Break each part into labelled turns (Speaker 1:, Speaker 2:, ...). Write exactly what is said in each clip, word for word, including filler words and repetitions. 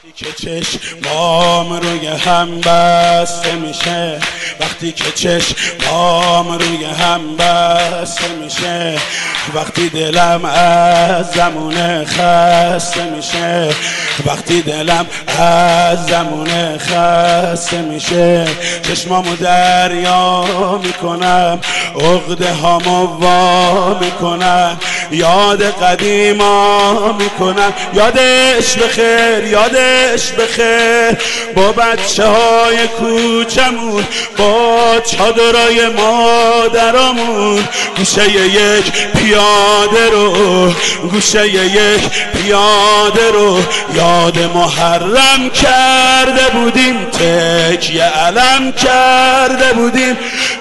Speaker 1: که چشمام روی هم بسته میشه، وقتی که چشمام روی هم بسته میشه، وقتی دلم از زمونه خسته میشه، وقتی دلم از زمونه خسته میشه، چشمامو دریا میکنم، عقده هامو وا میکنم، یاد قدیما میکنم، یادش بخیر یادش بخیر، با بچه های کوچمون، با چادرای مادرامون، گوشه یک پیاده رو، گوشه یک پیاده رو یاد محرم کرده بودیم، تکیه علم کرده بودیم،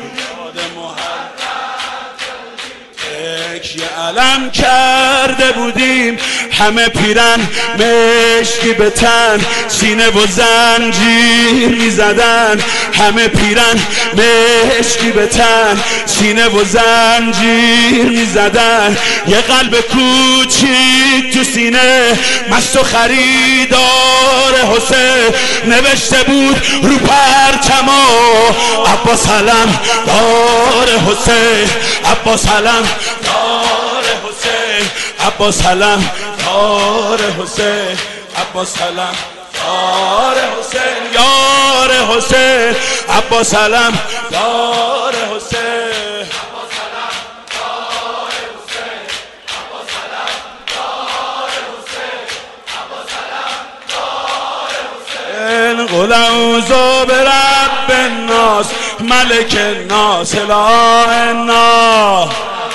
Speaker 1: یه علم کرده بودیم، همه پیرن مشکی به تن، سینه و زنجیر می زدن، همه پیرن مشکی به تن، سینه و زنجیر می زدن، یه قلب کوچیک تو سینه، مست و خریدار حسین، نوشته بود رو پرچما عباس علم دار حسین، عباس علم دار حسین، عباس علم دار حسین، عباس علم دار حسین، یار حسین، عباس علم دار حسین، عباس علم دار حسین، عباس علم دار حسین، عباس علم دار حسین، قل اعوذ برب الناس ملک الناس اله الناس،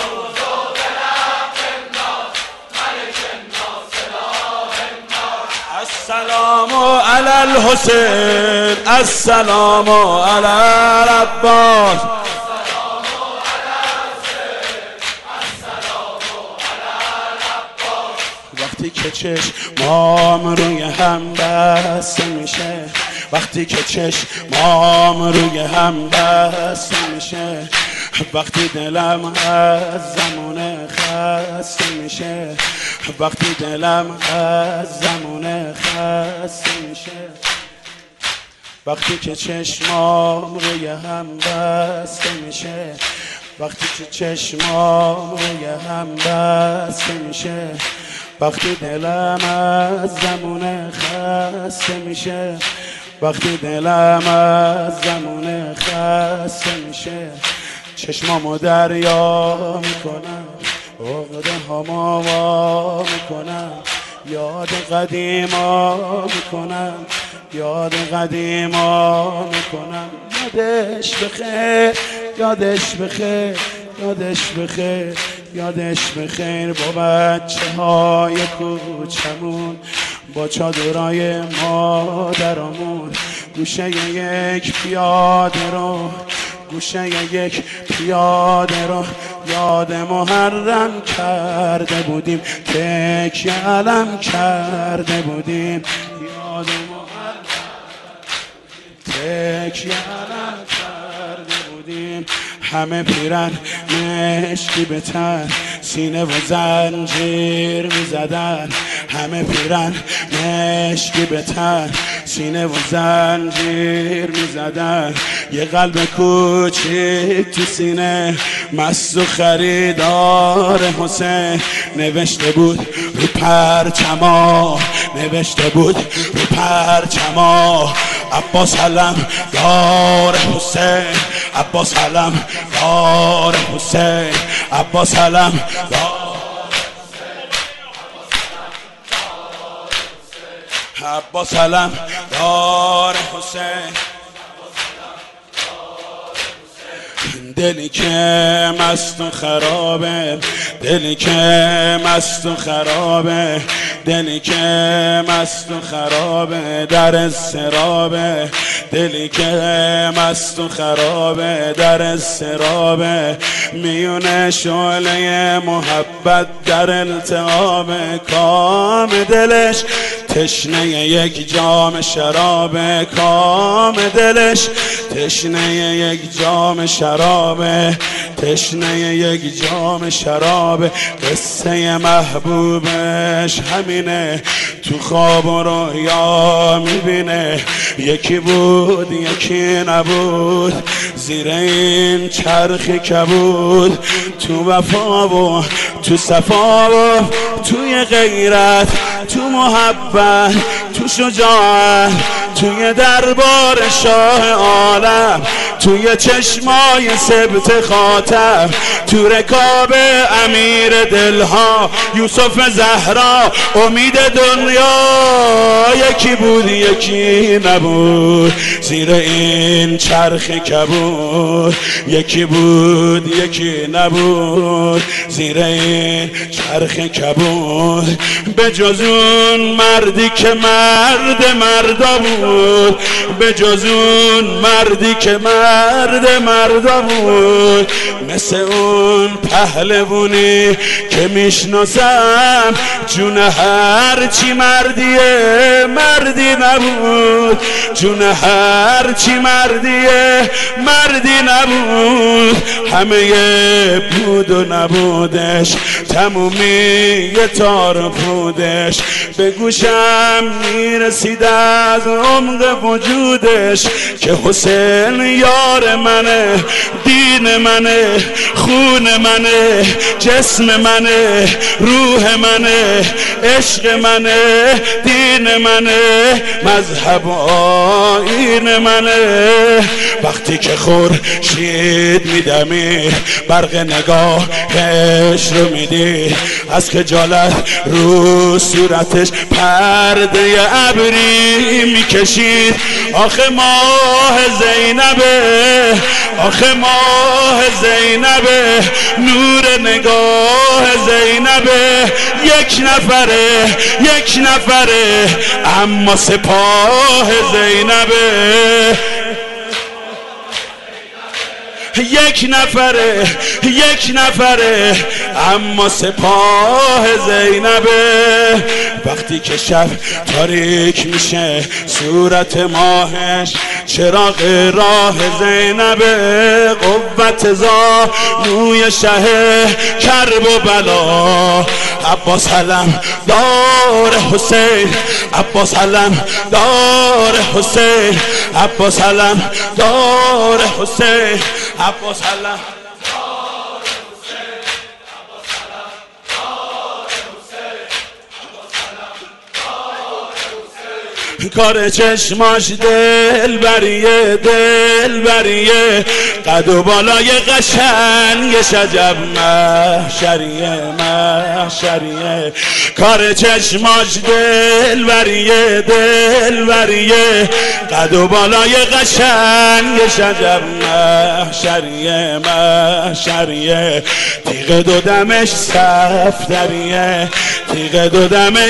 Speaker 1: السلام علی الحسین، السلام علی العباس، وقتی که چشمام روی هم بسته میشه، وقتی که چشمام روی هم بسته میشه، وقتی دلم از زمونه خسته میشه، وقتی دلم از زمونه خسته میشه، وقتی که چشمام روی هم بسته میشه، وقتی که چشمام روی هم بسته میشه، وقتی دلم از زمونه خسته میشه، وقتی دلم از زمونه خسته میشه، چشمامو دریا میکنم، عقده هامو وا میکنم، یاد قدیما میکنم، یاد قدیما میکنم، یادش بخیر یادش بخیر یادش بخیر یادش بخیر، با بچه های کوچمون، با چادرای مادرامون، گوشه یک پیاده رو، گوشه یک پیاده رو یاد محرم کرده بودیم، تکیه علم کرده بودیم، یاد محرم تکیه علم کرده بودیم، همه پیرن مشکی به تن، سینه و زنجیر می زدن، همه پیرن مشکی به تن، سینه و زنجیر می زدن، یه قلب کوچیک تو سینه، مست و خریدار حسین، نوشته بود رو پرچما، نوشته بود رو پرچما عباس علم دار حسین، عباس علم دار حسین، عباس علم دار حسین، عباس علم دار حسین، دلی که مست و خرابه، دلی که مست و خرابه، دلی که مست و خرابه در استرابه، دلی که مست و خرابه در استرابه، میونه شعله محبت در التهاب، کام دلش تشنه یک جام شراب کام دلش، تشنه یک جام شراب، تشنه یک جام شراب. قصه محبوبش همینه، تو خواب و رویا میبینه. یکی بود یکی نبود، زیر این چرخ کبود. تو وفا و تو صفا و توی غیرت، تو محبت، تو شجاعت، توی دربار شاه عالم، توی چشمای سبت خاتم، تو رکاب امیر دلها یوسف زهرا امید دنیا. یکی بود یکی نبود، زیر این چرخ کبود. یکی بود یکی نبود، زیر این چرخ کبود. به جز اون مردی که مرد مردا بود، به جز اون مردی که مرد مردا بود. مثل اون پهلوونی که میشناسم، جون هر چی مردیه مردی نبود. جون هر چی مردیه مردی نبود. همه بود و نبودش، تمومی تار پودش. به گوشم میرسید از عمق وجودش که حسین یار منه، دین منه، خون منه، جسم منه، روح منه، عشق منه، دین منه، مذهب و آیین منه. وقتی که خورشید میدمی، برق نگاهش رو میدی، از خجالت رو صورتش پرده ابری میکشید. آخه ماه زینبه، آخه ماه زینبه، نور نگاه زینبه. یک نفره یک نفره اما سپاه زینبه. یک نفره یک نفره اما سپاه زینبه. وقتی که شب تاریک میشه، صورت ماهش چراغ راه زینبه. قوت زانوی شه کرب و بلا، عباس علم دار حسین، عباس علم دار حسین، عباس علم دار حسین، عباس علم کار چشماش دل بریه، دل بریه. قد و بالای قشنگش عجب محشریه، محشریه. کار چشماش دل بریه، دل بریه. قد و بالای قشنگش عجب محشریه، محشریه. تیغ دو دمش صفدریه، تیغ دو دمش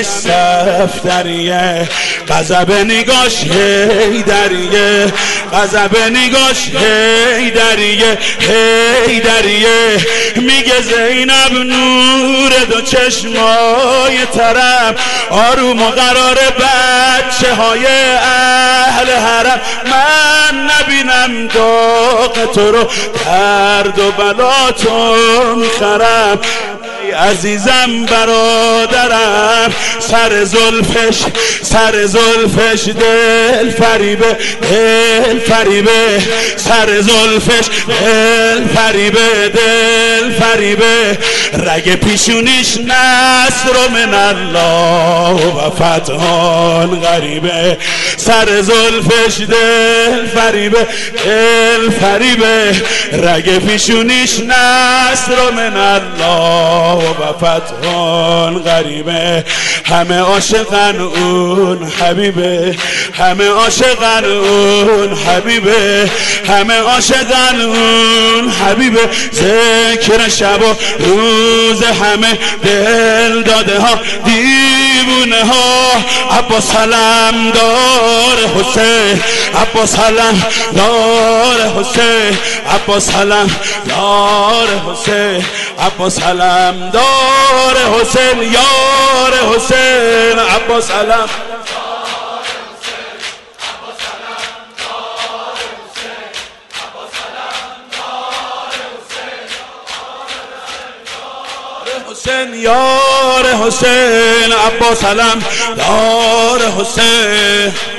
Speaker 1: صفدریه. غضب نگاش حیدریه، غضب نگاش حیدریه، حیدریه. میگه زینب نور دو چشمای طرف، آروم و قرار بچه های اهل حرم. من نبینم داغ تو رو، درد و بلا تو میخرم. عزیزم برادرم، سر زلفش سر زلفش دل فریبه، دل فریبه. سر زلفش دل فریبه، دل فریبه. رگ پیشونیش نصر من الله و فتحان غریبه. سر زلفش دل فریبه، دل فریبه. رگ پیشونیش نصر من الله و فتحان غریبه. همه عاشقن اون حبیبه، همه عاشقن اون حبیبه، همه عاشقن اون حبیبه. ذکر شب و روز همه دل داده ها، دیوونه ها. عباس علم دار حسین، عباس علم دار حسین، عباس علم دار حسین، عباس علم دار حسین، یار حسین، عباس علم. حسین یار حسین عباس علم دار حسین